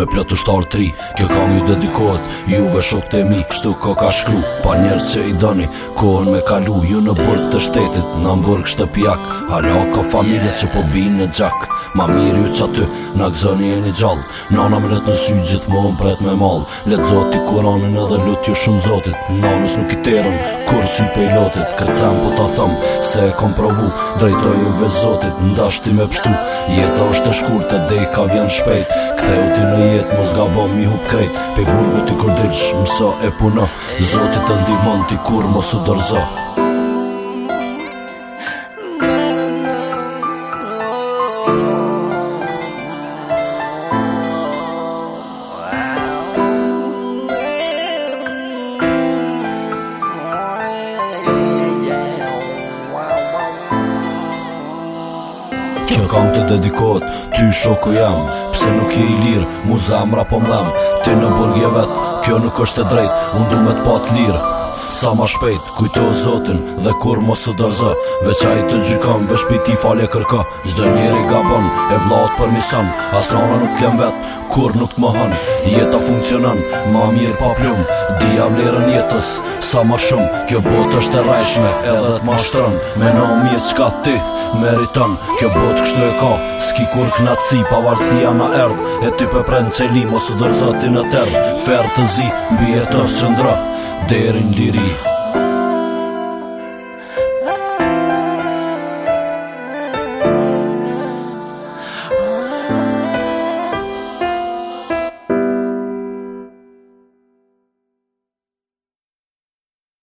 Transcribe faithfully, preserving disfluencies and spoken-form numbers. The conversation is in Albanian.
me plot ushtar tri. Kjo kam ju dedikohet juve shokët e mi. Kështu ko ka shkru pa njerës që i doni kohën me kalu. Ju në burg të shtetit, në Hamburg shtëpjak. Hala ka familje që po binë në gjak. Ma mirë ju që aty, në gëzoni e një gjallë. Nana më let në sy gjithmonë pret me malë. Let zoti Kuranin edhe lut ju shumë zotit. Nanës nuk i terën, kur sy pe i lotit. Këtë sem po ta thëmë, se e kom provu. Drejtoju ve zotit, ndashti me pështu. Jeta është e shkurtë, dhe i ka vjen shpejt. Ktheu ti në jetë, mos gabon mi hup krejt. Pe burgu ti kur dilsh, mëso e puno. Zotit të ndihmon ti kur mos u dorzo. Kjo kam të dedikohet, ty shoku jam. Pse nuk je i lirë, mu zemra po mdhem. Ti në burg je vet, kjo nuk është e drejt. Unë du me t'pat lirë, sa ma shpejt. Kujto zotin dhe kur mos u dorzo. Veç ai të gjykon, veç pi ti falje kërka. Çdo njeri gabon, e vllaut përmison. As nana nuk t'lem vet, kur nuk t'mohon. Jeta funksionon, ma mirë pa plum. Dija vlerën jetës, sa ma shumë. Kjo botë është e rajshme, edhe t'mashtron. Me no mirë qka ti meriton. Kjo botë kështu e ka, s'ki kur knatësi. Pavarësia na erdh, e ty pe prend qeli. Mos u dorzo ti në terë, ferë të zi, mbi jetës qëndra, derin liri.